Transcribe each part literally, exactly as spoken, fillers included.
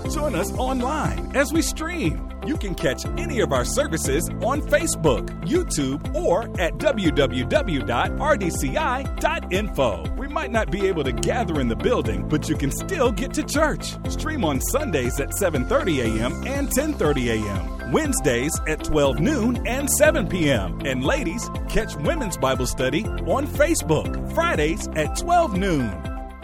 Join us online as we stream. You can catch any of our services on Facebook, YouTube, or at w w w dot r d c i dot info. We might not be able to gather in the building, but you can still get to church. Stream on Sundays at seven thirty a.m. and ten thirty a.m., Wednesdays at twelve noon and seven p.m. And ladies, catch Women's Bible Study on Facebook, Fridays at twelve noon.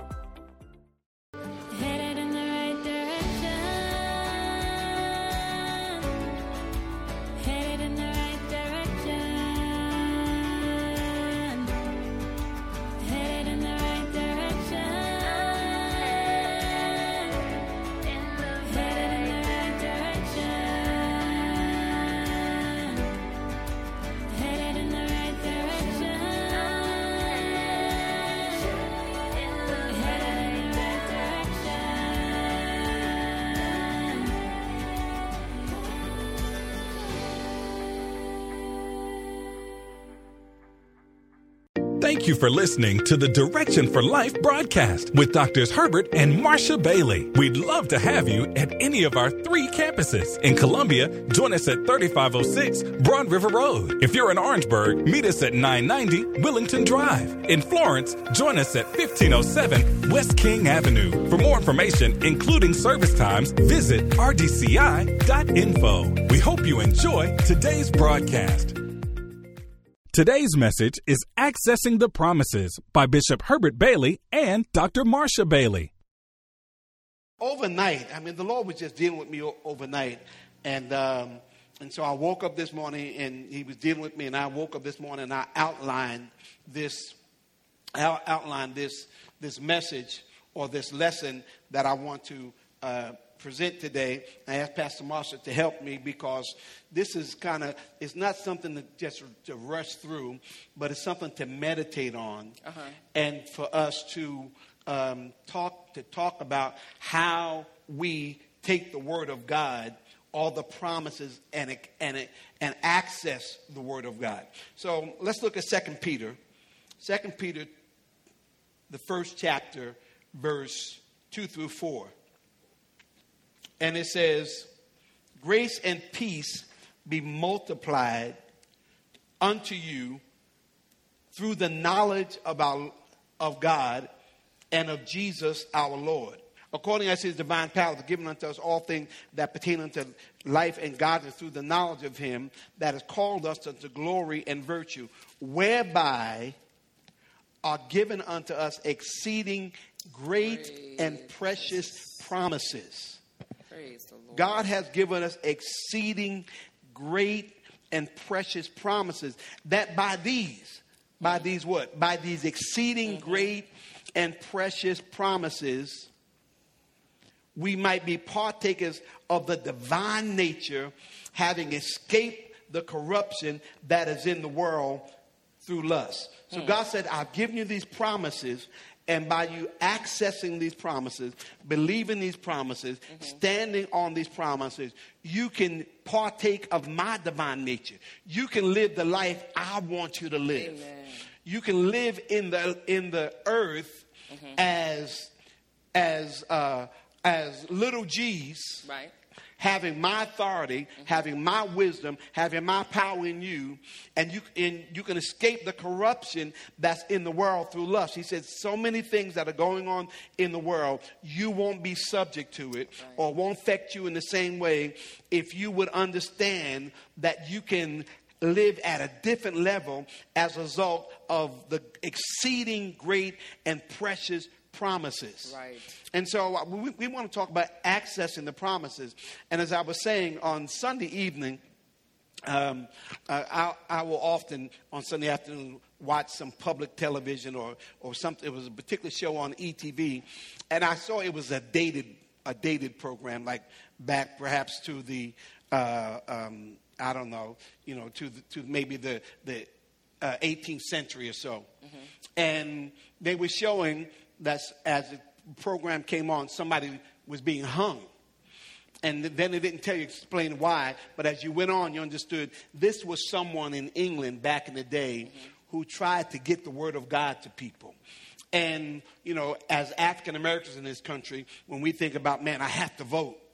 Thank you for listening to the Direction for Life broadcast with Doctors Herbert and Marcia Bailey. We'd love to have you at any of our three campuses. In Columbia, join us at thirty-five oh six Broad River Road. If you're in Orangeburg, meet us at nine ninety Willington Drive. In Florence, join us at fifteen oh seven West King Avenue. For more information, including service times, visit r d c i dot info. We hope you enjoy today's broadcast. Today's message is Accessing the Promises by Bishop Herbert Bailey and Doctor Marcia Bailey. Overnight, I mean, the Lord was just dealing with me o- overnight. And um, and so I woke up this morning and he was dealing with me. And I woke up this morning and I outlined this, I outlined this, this message or this lesson that I want to uh present today. I asked Pastor Marcia to help me because this is kind of, it's not something to just to rush through, but it's something to meditate on uh-huh. and for us to um, talk to talk about how we take the Word of God, all the promises, and and and access the Word of God. So let's look at Second Peter, Second Peter, the first chapter, verse two through four. And it says, grace and peace be multiplied unto you through the knowledge of, our, of God and of Jesus our Lord. According as his divine power is given unto us all things that pertain unto life and godliness through the knowledge of him that has called us unto glory and virtue, whereby are given unto us exceeding great Praise and precious promises. God has given us exceeding great and precious promises, that by these, by these what? By these exceeding mm-hmm. great and precious promises, we might be partakers of the divine nature, having escaped the corruption that is in the world through lust. So mm. God said, I've given you these promises. And by you accessing these promises, believing these promises, mm-hmm. standing on these promises, you can partake of my divine nature. You can live the life I want you to live. Amen. You can live in the in the earth mm-hmm. as as uh, as little G's. Right. Having my authority, mm-hmm. having my wisdom, having my power in you, and you and you can escape the corruption that's in the world through lust. He said so many things that are going on in the world, you won't be subject to it right. or won't affect you in the same way if you would understand that you can live at a different level as a result of the exceeding great and precious promises. Right. And so we, we want to talk about accessing the promises. And as I was saying on Sunday evening, um, uh, I, I will often on Sunday afternoon watch some public television or or something. It was a particular show on E T V, and I saw it was a dated a dated program, like back perhaps to the uh, um, I don't know, you know, to the, to maybe the the uh, eighteenth century or so, mm-hmm. and they were showing that as the program came on, somebody was being hung. And then they didn't tell you, explain why. But as you went on, you understood this was someone in England back in the day mm-hmm. who tried to get the word of God to people. And, you know, as African Americans in this country, when we think about, man, I have to vote.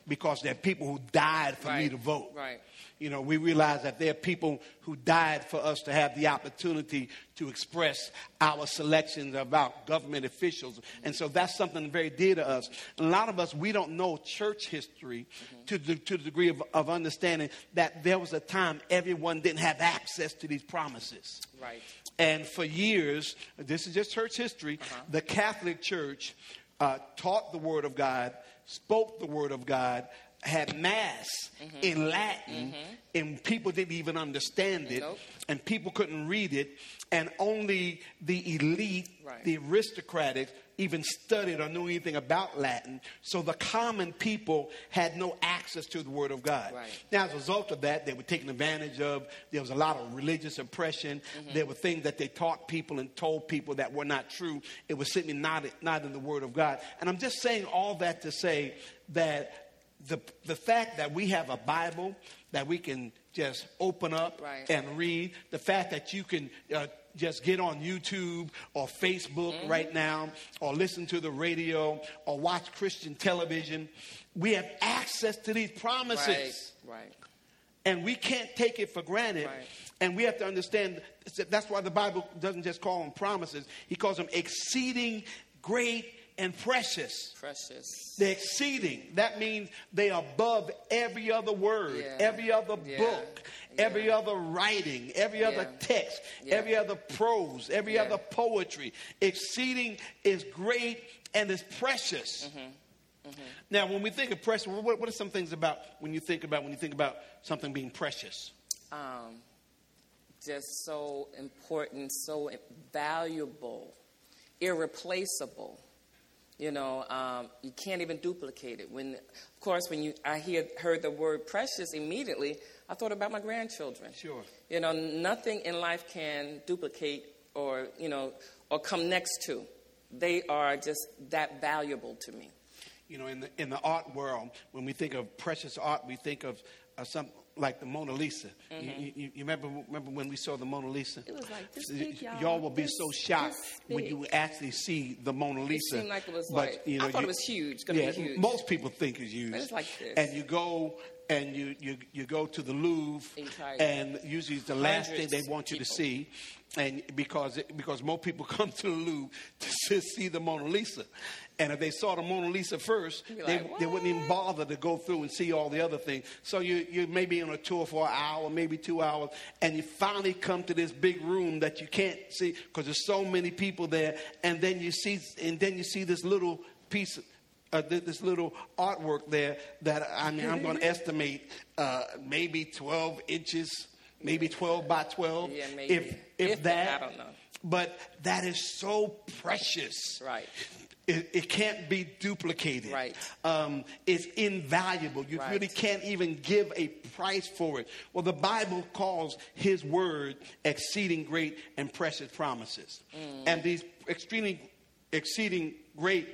because there are people who died for right. me to vote. Right. You know, we realize that there are people who died for us to have the opportunity to express our selections of our government officials. And so that's something very dear to us. A lot of us, we don't know church history mm-hmm. to, the, to the degree of, of understanding that there was a time everyone didn't have access to these promises. Right. And for years, this is just church history, uh-huh. the Catholic Church uh, taught the Word of God, spoke the Word of God, had mass mm-hmm. in Latin, mm-hmm. and people didn't even understand it, nope. and people couldn't read it, and only the elite, right. the aristocratic, even studied or knew anything about Latin. So the common people had no access to the Word of God. Right. Now, as a result of that, they were taken advantage of. There was a lot of religious oppression. Mm-hmm. There were things that they taught people and told people that were not true. It was simply not, not in the Word of God. And I'm just saying all that to say that The the fact that we have a Bible that we can just open up right. and read, the fact that you can uh, just get on YouTube or Facebook mm-hmm. right now, or listen to the radio, or watch Christian television, we have access to these promises. Right, right. And we can't take it for granted. Right. And we have to understand, that's why the Bible doesn't just call them promises. He calls them exceeding great and precious. Precious. They're exceeding. That means they are above every other word, yeah. every other yeah. book, yeah. every other writing, every yeah. other text, yeah. every other prose, every yeah. other poetry. Exceeding is great and is precious. Mm-hmm. Mm-hmm. Now, when we think of precious, what, what are some things about when you think about when you think about something being precious? Um, just so important, so valuable, irreplaceable. You know, um, you can't even duplicate it. When, of course, when you I hear, heard the word precious, immediately I thought about my grandchildren. Sure. You know, nothing in life can duplicate or, you know, or come next to. They are just that valuable to me. You know, in the in the art world, when we think of precious art, we think of uh, some like the Mona Lisa. Mm-hmm. You, you, you remember remember when we saw the Mona Lisa? It was like this big, y'all. Y'all will be this, so shocked when you actually see the Mona Lisa. It seemed like it was but, like, you know, I thought you, it was huge. It's going to yeah, be huge. Most people think it's huge. But it's like this. And you go and you, you, you go to the Louvre, and usually it's the last thing they want you people. to see. And because it, because most people come to the Louvre to see the Mona Lisa. And if they saw the Mona Lisa first, like, they, they wouldn't even bother to go through and see all the other things. So you, you may be on a tour for an hour, maybe two hours, and you finally come to this big room that you can't see because there's so many people there. And then you see, and then you see this little piece, uh, this little artwork there that I mean I'm going to estimate uh, maybe twelve inches, maybe twelve by twelve, yeah, maybe. if if, if that. I don't know. But that is so precious. Right. It, it can't be duplicated. Right. Um, it's invaluable. You right. really can't even give a price for it. Well, the Bible calls His word exceeding great and precious promises. Mm. And these extremely exceeding great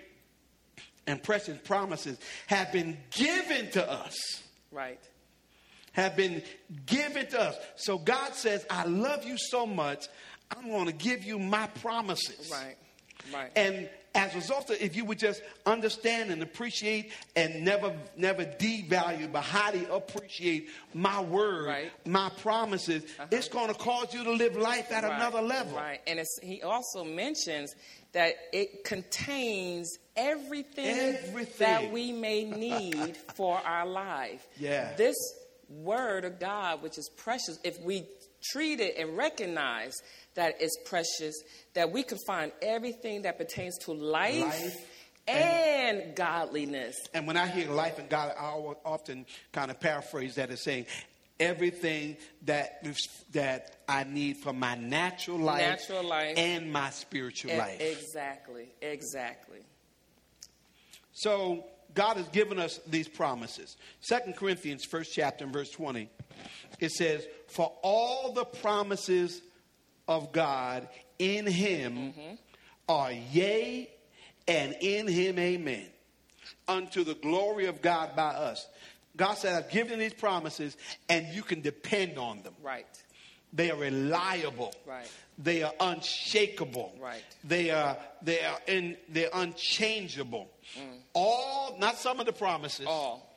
and precious promises have been given to us. Right. Have been given to us. So God says, I love you so much, I'm going to give you my promises. Right. Right. And as a result of, if you would just understand and appreciate and never, never devalue, but highly appreciate my word, right. my promises, uh-huh. it's going to cause you to live life at right. another level. Right. And it's, he also mentions that it contains everything, everything. that we may need for our life. Yeah. This word of God, which is precious, if we treat it and recognize that it's precious, that we can find everything that pertains to life, life and, and godliness. And when I hear life and God, I often kind of paraphrase that as saying, everything that that I need for my natural life, natural life and my spiritual e- life. Exactly, exactly. So God has given us these promises. Second Corinthians, first chapter, and verse twenty, it says, for all the promises of God in Him mm-hmm. are yea, and in Him amen, unto the glory of God by us. God said, I've given these promises, and you can depend on them. Right. They are reliable. Right. They are unshakable. Right. They are they are in they're unchangeable. Mm. All, not some of the promises. All.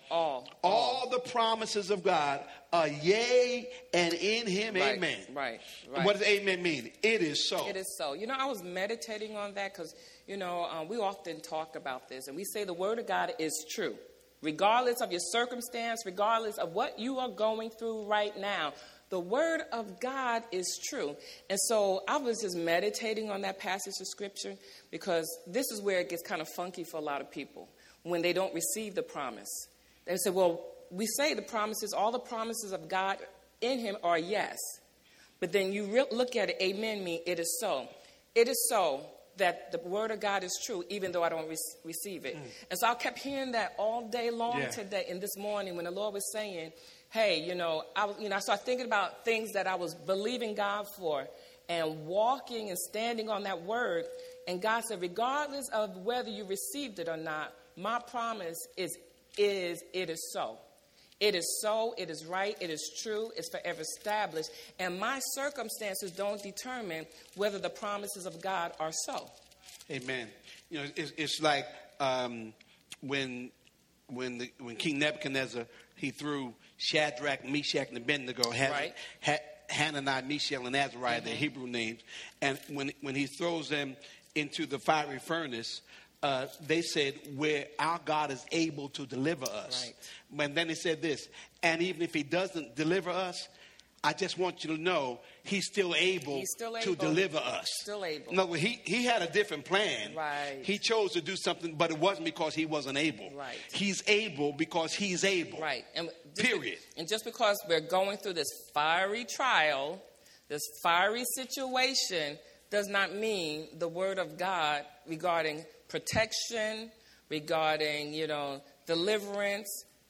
All. All all. the promises of God are yea and in him, Right, amen. Right, right. And what does amen mean? It is so. It is so. You know, I was meditating on that because, you know, um, we often talk about this, and we say the word of God is true. Regardless of your circumstance, regardless of what you are going through right now, the word of God is true. And so I was just meditating on that passage of scripture because this is where it gets kind of funky for a lot of people when they don't receive the promise. They say, well, we say the promises, all the promises of God in him are yes. But then you re- look at it, amen mean it is so. It is so that the word of God is true, even though I don't re- receive it. Mm. And so I kept hearing that all day long yeah. today and this morning when the Lord was saying, hey, you know, I was, you know, I started thinking about things that I was believing God for and walking and standing on that word. And God said, regardless of whether you received it or not, my promise is, is it is so. It is so, it is right, it is true, it's forever established. And my circumstances don't determine whether the promises of God are so. Amen. You know, it's, it's like um, when when the, when King Nebuchadnezzar, he threw Shadrach, Meshach, and Abednego, had, right. had, Hananiah, Mishael, and Azariah, mm-hmm. their Hebrew names. And when when he throws them into the fiery furnace, Uh, they said, where our God is able to deliver us. Right. And then he said this, and even if he doesn't deliver us, I just want you to know he's still able, he's still to able. deliver us. Still able. No, he, he had a different plan. Right. He chose to do something, but it wasn't because he wasn't able. Right. He's able because he's able. Right. And period. Be, and just because we're going through this fiery trial, this fiery situation, does not mean the word of God regarding protection, regarding, you know, deliverance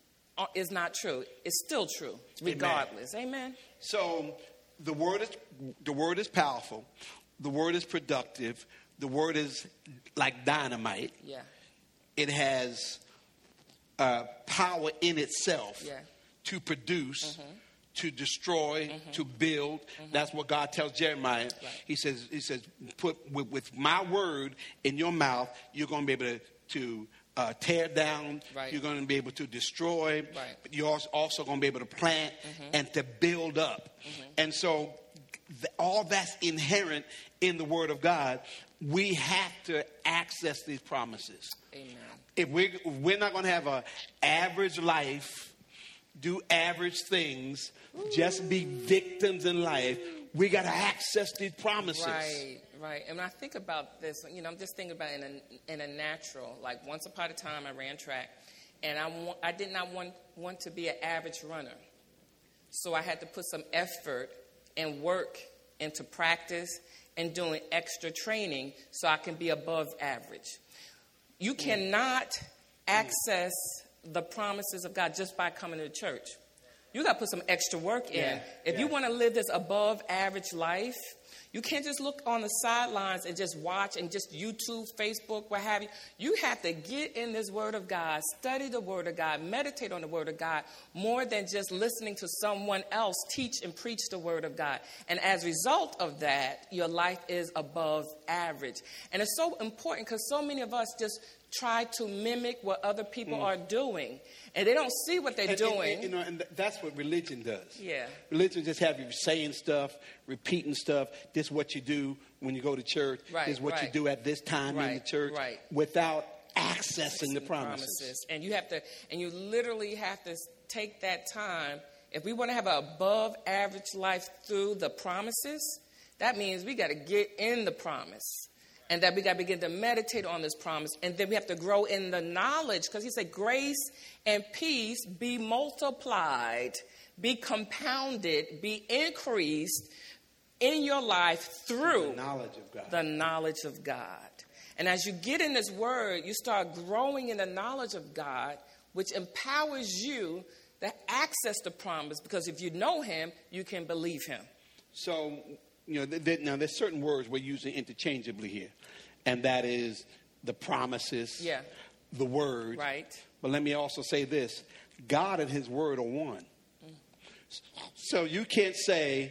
is not true. It's still true, regardless. Amen. Amen. So the word is the word is powerful. The word is productive. The word is like dynamite. Yeah. It has uh, power in itself yeah. to produce. Mm-hmm. To destroy, mm-hmm. to build. Mm-hmm. That's what God tells Jeremiah. Right. He says, "He says, put with, with my word in your mouth, you're going to be able to, to uh, tear down. Right. You're going to be able to destroy. Right. But you're also, also going to be able to plant mm-hmm. and to build up. Mm-hmm. And so, th- all that's inherent in the Word of God. We have to access these promises. Amen. If we if we're not going to have an average life, do average things, just be victims in life, we got to access these promises. Right, right. And when I think about this, you know, I'm just thinking about it in a, in a natural, like once upon a time I ran track, and I, wa- I did not want, want to be an average runner. So I had to put some effort and work into practice and doing extra training so I can be above average. You cannot access the promises of God just by coming to church. You got to put some extra work in. Yeah, if yeah. you want to live this above average life, you can't just look on the sidelines and just watch and just YouTube, Facebook, what have you. You have to get in this word of God, study the word of God, meditate on the word of God more than just listening to someone else teach and preach the word of God. And as a result of that, your life is above average. And it's so important because so many of us just try to mimic what other people mm. are doing. And they don't see what they're and, doing. And, and, you know, and that's what religion does. Yeah. Religion just have you saying stuff, repeating stuff. This is what you do when you go to church. Right, this is what right. you do at this time right, in the church. Right. Without accessing the promises. promises. And you have to, and you literally have to take that time. If we want to have an above average life through the promises, that means we got to get in the promise. And that we got to begin to meditate on this promise. And then we have to grow in the knowledge. Because he said, grace and peace be multiplied, be compounded, be increased in your life through the knowledge of God. The knowledge of God. And as you get in this word, you start growing in the knowledge of God, which empowers you to access the promise. Because if you know him, you can believe him. So... You know, th- th- now there's certain words we're using interchangeably here, and that is the promises, yeah. the word. Right. But let me also say this: God and His word are one. Mm. So you can't say,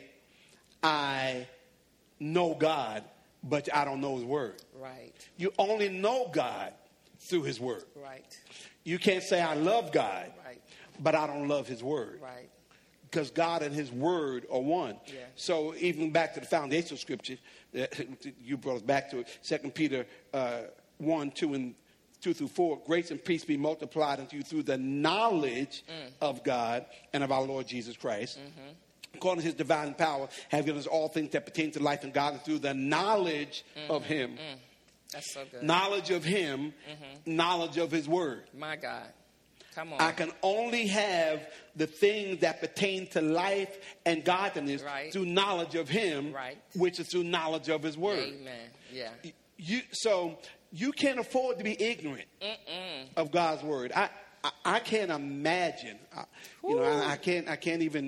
"I know God, but I don't know His word." Right. You only know God through His word. Right. You can't say I love God, Right. but I don't love his word. Right. Because God and his word are one. Yeah. So even back to the foundational scripture, uh, you brought us back to it, Second Peter uh, one, two, and two through four. Grace and peace be multiplied unto you through the knowledge mm. of God and of our Lord Jesus Christ. Mm-hmm. According to his divine power, have given us all things that pertain to life and godliness through the knowledge mm-hmm. of him. Mm. That's so good. Knowledge of him, mm-hmm. knowledge of his word. My God. Come on. I can only have the things that pertain to life and godliness right. through knowledge of him, right. which is through knowledge of his word. Amen. Yeah. You, so you can't afford to be ignorant Mm-mm. of God's word. I, I, I can't imagine. I, you know, I, I can't. I can't even.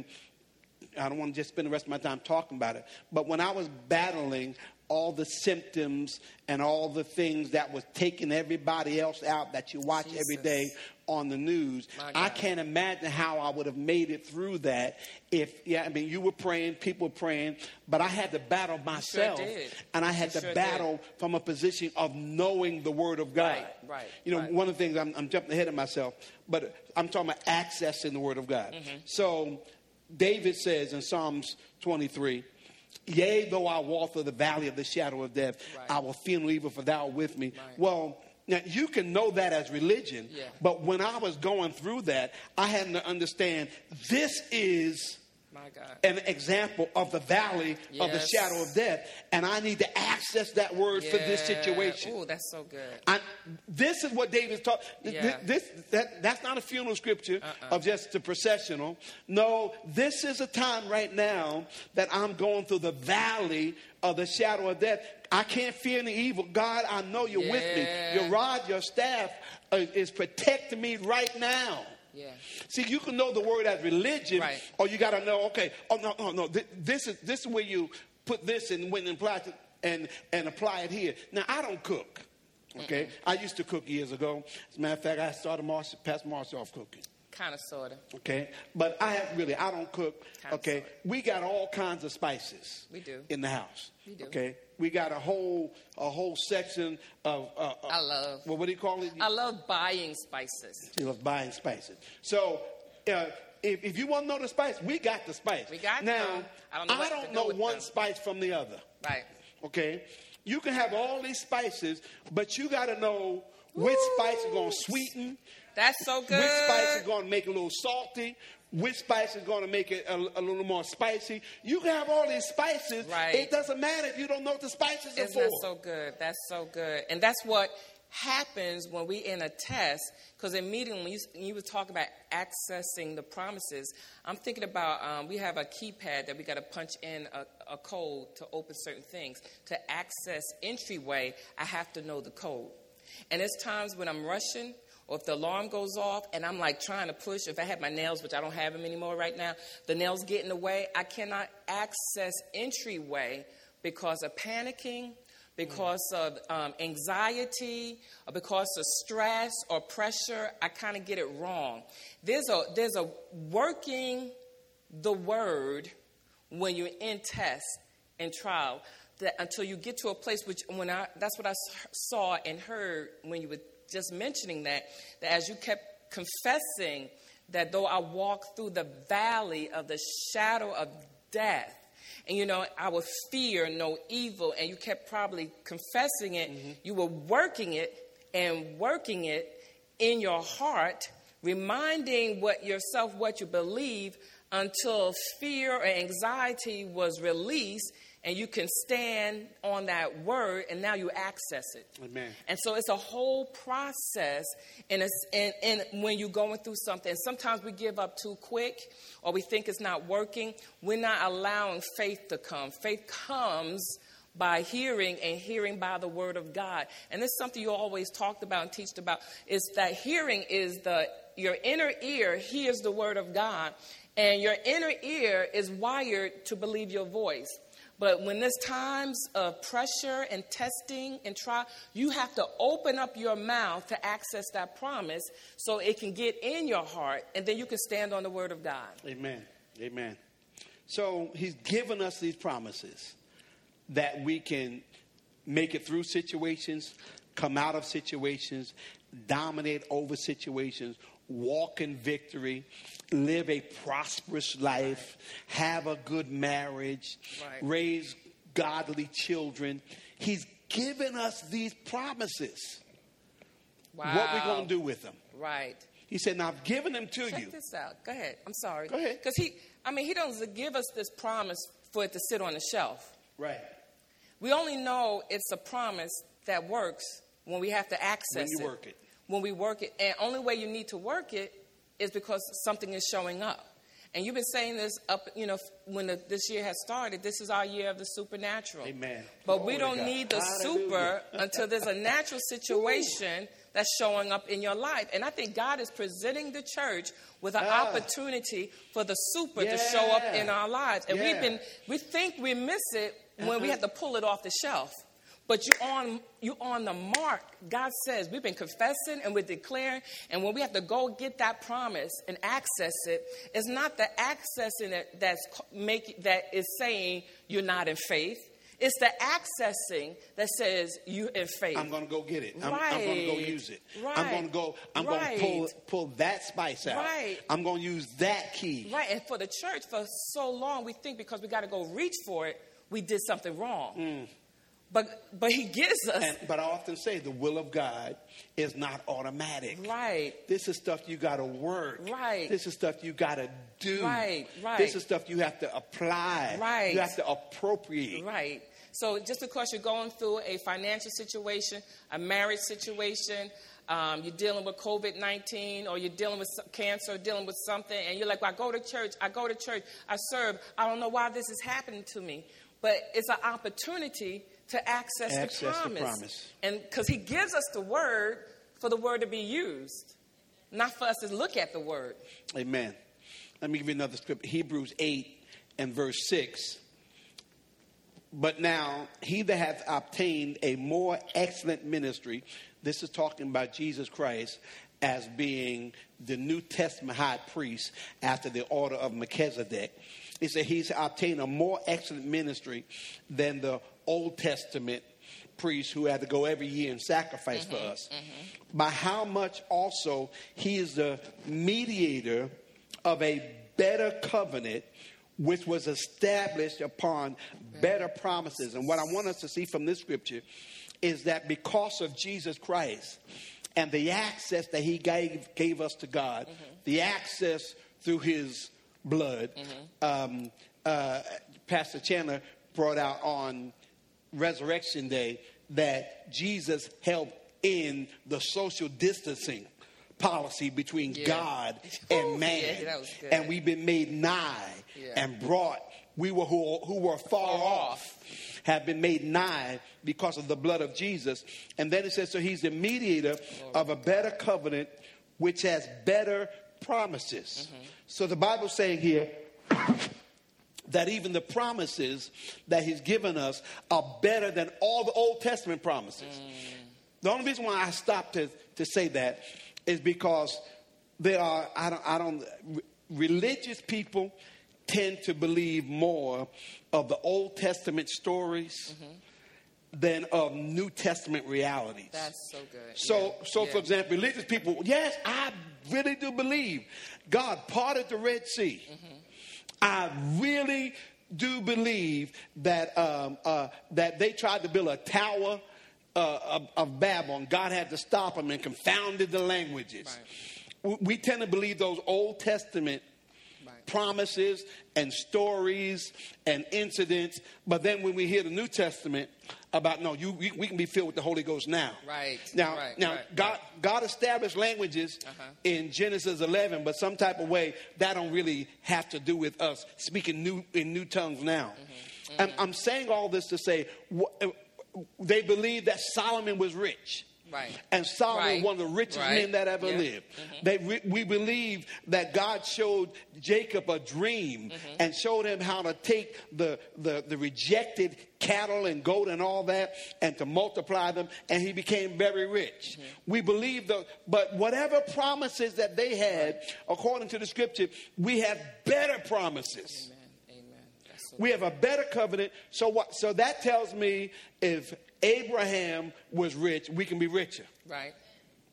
I don't want to just spend the rest of my time talking about it. But when I was battling all the symptoms and all the things that was taking everybody else out that you watch Jesus. Every day on the news, I can't imagine how I would have made it through that if, yeah, I mean, you were praying, people were praying, but I had to battle myself. Sure and I had you to sure battle did. From a position of knowing the word of God. Right, right. You know, right. one of the things, I'm, I'm jumping ahead of myself, but I'm talking about accessing the word of God. Mm-hmm. So David says in Psalms twenty-three, yea, though I walk through the valley of the shadow of death, right. I will fear no evil, for thou art with me. Right. Well, now you can know that as religion, yeah. but when I was going through that, I had to understand this is My God. an example of the valley yes. of the shadow of death, and I need to access that word yeah. for this situation. Oh, that's so good. I, this is what David's talking. Yeah. This, that, that's not a funeral scripture uh-uh. of just the processional. No, this is a time right now that I'm going through the valley of the shadow of death. I can't fear any evil. God, I know you're yeah. with me. Your rod, your staff uh, is protecting me right now. Yeah. See, you can know the word as religion, right. or you got to know, okay, oh, no, no, no. This is this is where you put this and when apply it and, and apply it here. Now, I don't cook, okay? Mm-hmm. I used to cook years ago. As a matter of fact, I started Marcia, Pastor Marcia off cooking. Kind of, sort of. Okay? But I have really, I don't cook, Kinda, okay? sorta. We got all kinds of spices. We do. In the house. We do. Okay? We got a whole a whole section of... Uh, I love... Well, what do you call it? I love buying spices. She loves buying spices. So... Uh, if, if you want to know the spice, we got the spice. We got now. them. I don't know, I don't know one them. spice from the other. Right. Okay. You can have all these spices, but you got to know which Woo. spice is going to sweeten. That's so good. Which spice is going to make it a little salty. Which spice is going to make it a, a little more spicy. You can have all these spices. Right. It doesn't matter if you don't know what the spices Isn't are for. That's so good. That's so good. And that's what happens when we in a test, because immediately when you, when you were talking about accessing the promises, I'm thinking about um, we have a keypad that we got to punch in a, a code to open certain things. To access entryway, I have to know the code. And there's times when I'm rushing, or if the alarm goes off and I'm like trying to push, if I have my nails, which I don't have them anymore right now, the nails get in the way, I cannot access entryway because of panicking, because of um, anxiety, or because of stress or pressure. I kind of get it wrong. There's a there's a working the word when you're in test and trial that until you get to a place which when I that's what I saw and heard when you were just mentioning that that as you kept confessing that though I walk through the valley of the shadow of death. And, you know, I would fear no evil. And you kept probably confessing it. Mm-hmm. You were working it and working it in your heart, reminding what yourself what you believe until fear or anxiety was released. And you can stand on that word, and now you access it. Amen. And so it's a whole process, and, it's, and, and when you're going through something, sometimes we give up too quick, or we think it's not working. We're not allowing faith to come. Faith comes by hearing, and hearing by the word of God. And this is something you always talked about and teached about, is that hearing is the, your inner ear hears the word of God, and your inner ear is wired to believe your voice. But when there's times of pressure and testing and trial, you have to open up your mouth to access that promise so it can get in your heart, and then you can stand on the word of God. Amen. Amen. So he's given us these promises that we can make it through situations, come out of situations, dominate over situations, walk in victory, live a prosperous life, right. have a good marriage, right. raise godly children. He's given us these promises. Wow. What we're going to do with them. Right. He said, now I've given them to Check you. Check this out. Go ahead. I'm sorry. Go ahead. Because he, I mean, he doesn't give us this promise for it to sit on the shelf. Right. We only know it's a promise that works when we have to access it. When you work it. When we work it. And only way you need to work it is because something is showing up. And you've been saying this up, you know, when the, this year has started, this is our year of the supernatural. Amen. But Glory we don't need the Hallelujah. Super until there's a natural situation that's showing up in your life. And I think God is presenting the church with an ah. opportunity for the super yeah. to show up in our lives. And yeah. we've been, we think we miss it when uh-huh. we have to pull it off the shelf. But you're on, you're on the mark. God says we've been confessing and we're declaring. And when we have to go get that promise and access it, it's not the accessing it that's make, that is saying you're not in faith. It's the accessing that says you in faith. I'm going to go get it. I'm, right. I'm going to go use it. Right. I'm going to go. I'm right. going to pull pull that spice out. Right. I'm going to use that key. Right. And for the church, for so long, we think because we got to go reach for it, we did something wrong. Mm. But but he gives us. And, but I often say the will of God is not automatic. Right. This is stuff you got to work. Right. This is stuff you got to do. Right. Right. This is stuff you have to apply. Right. You have to appropriate. Right. So just because you're going through a financial situation, a marriage situation, um, you're dealing with covid nineteen, or you're dealing with cancer, or dealing with something, and you're like, well, I go to church, I go to church, I serve. I don't know why this is happening to me. But it's an opportunity to access, access the promise. The promise. And because he gives us the word for the word to be used, not for us to look at the word. Amen. Let me give you another scripture. Hebrews eight and verse six. But now he that hath obtained a more excellent ministry, this is talking about Jesus Christ as being the New Testament high priest after the order of Melchizedek. He said he's obtained a more excellent ministry than the Old Testament priest who had to go every year and sacrifice mm-hmm, for us. Mm-hmm. By how much also he is the mediator of a better covenant, which was established upon better promises. And what I want us to see from this scripture is that because of Jesus Christ and the access that he gave, gave us to God, mm-hmm. the access through his blood, mm-hmm. um, uh, Pastor Chandler brought out on Resurrection Day that Jesus helped in the social distancing policy between yeah. God and man. Yeah, that was good. And we've been made nigh yeah. and brought. We were who, who were far oh. off have been made nigh because of the blood of Jesus. And then it says, so he's the mediator oh, of a better covenant, which has better promises. Mm-hmm. So the Bible's saying here that even the promises that he's given us are better than all the Old Testament promises. Mm. The only reason why I stopped to, to say that is because there are, I don't, I don't, religious people tend to believe more of the Old Testament stories mm-hmm. than of New Testament realities. That's so good. So, yeah. so yeah. for example, religious people, yes, I really do believe God parted the Red Sea. Mm-hmm. I really do believe that um, uh, that they tried to build a tower uh, of, of Babylon. God had to stop them and confounded the languages. Right. We, we tend to believe those Old Testament right. promises and stories and incidents, but then when we hear the New Testament about no, you we, we can be filled with the Holy Ghost now. Right. Now, right. now right. God right. God established languages uh-huh. in Genesis eleven, but some type of way that don't really have to do with us speaking new in new tongues now. Mm-hmm. Mm-hmm. I'm, I'm saying all this to say wh- they believe that Solomon was rich. Right. And Solomon right. was one of the richest right. men that ever yeah. lived. Mm-hmm. They re- we believe that God showed Jacob a dream mm-hmm. and showed him how to take the, the, the rejected cattle and goat and all that and to multiply them, and he became very rich. Mm-hmm. We believe, the, but whatever promises that they had, right. according to the scripture, we have better promises. Amen. Amen. So we have a better covenant. So what? So that tells me if Abraham was rich, we can be richer. Right.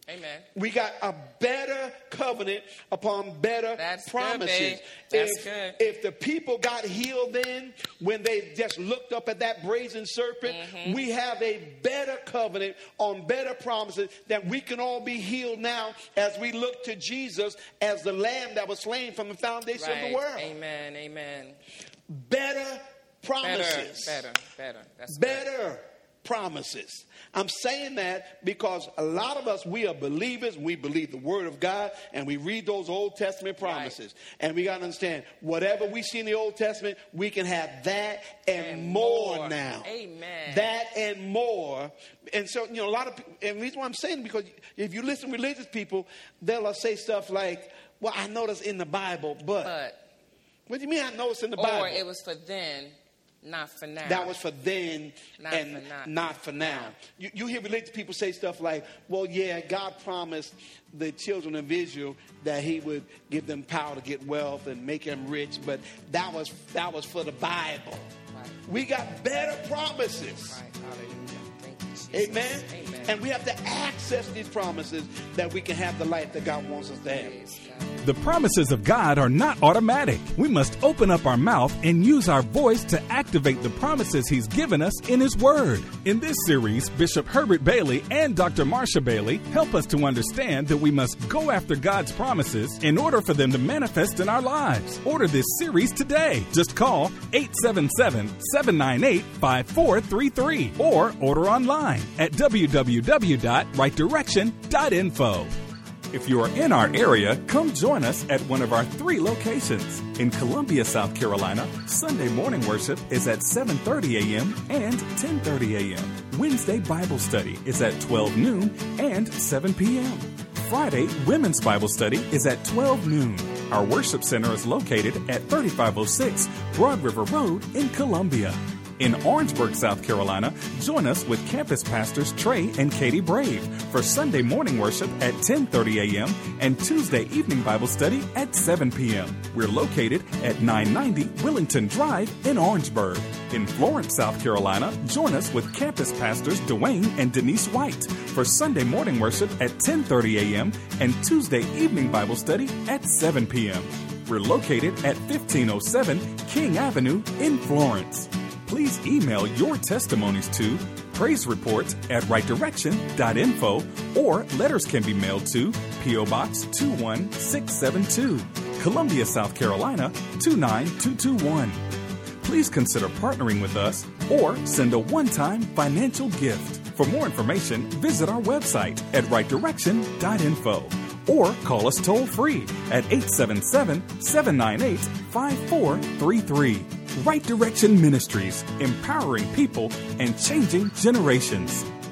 Amen. We got a better covenant upon better That's promises. Good, That's if, good. if the people got healed then, when they just looked up at that brazen serpent, mm-hmm. we have a better covenant on better promises that we can all be healed now as we look to Jesus as the Lamb that was slain from the foundation right. of the world. Amen. Amen. Better promises. Better. Better. Better. That's better. Good. Promises. I'm saying that because a lot of us, we are believers. We believe the word of God and we read those Old Testament promises. Right. And we got to understand, whatever we see in the Old Testament, we can have that and, and more, more now. Amen. That and more. And so, you know, a lot of people, and the reason why I'm saying, because if you listen to religious people, they'll say stuff like, well, I know that's in the Bible, but. but what do you mean I know it's in the or Bible? Or it was for then. Not for now. That was for then not and for not. not for now. You, you hear religious people say stuff like, well, yeah, God promised the children of Israel that he would give them power to get wealth and make them rich, but that was that was for the Bible. Right. We got better promises. Right. Hallelujah. Thank you, Jesus. Amen? Amen. And we have to access these promises that we can have the life that God wants us to have. The promises of God are not automatic. We must open up our mouth and use our voice to activate the promises He's given us in His Word. In this series, Bishop Herbert Bailey and Doctor Marsha Bailey help us to understand that we must go after God's promises in order for them to manifest in our lives. Order this series today. Just call eight seven seven, seven nine eight, five four three three or order online at w w w dot right direction dot info. If you are in our area, come join us at one of our three locations. In Columbia, South Carolina, Sunday morning worship is at seven thirty a.m. and ten thirty a.m. Wednesday Bible study is at twelve noon and seven p.m. Friday Women's Bible study is at twelve noon. Our worship center is located at thirty-five oh six Broad River Road in Columbia. In Orangeburg, South Carolina, join us with campus pastors Trey and Katie Brave for Sunday morning worship at ten thirty a.m. and Tuesday evening Bible study at seven p.m. We're located at nine ninety Willington Drive in Orangeburg. In Florence, South Carolina, join us with campus pastors Dwayne and Denise White for Sunday morning worship at ten thirty a.m. and Tuesday evening Bible study at seven p.m. We're located at fifteen oh seven King Avenue in Florence. Please email your testimonies to praise reports at right direction dot info or letters can be mailed to P O Box two one six seven two, Columbia, South Carolina two nine two two one. Please consider partnering with us or send a one-time financial gift. For more information, visit our website at right direction dot info or call us toll-free at eight seven seven, seven nine eight, five four three three. Right Direction Ministries, empowering people and changing generations.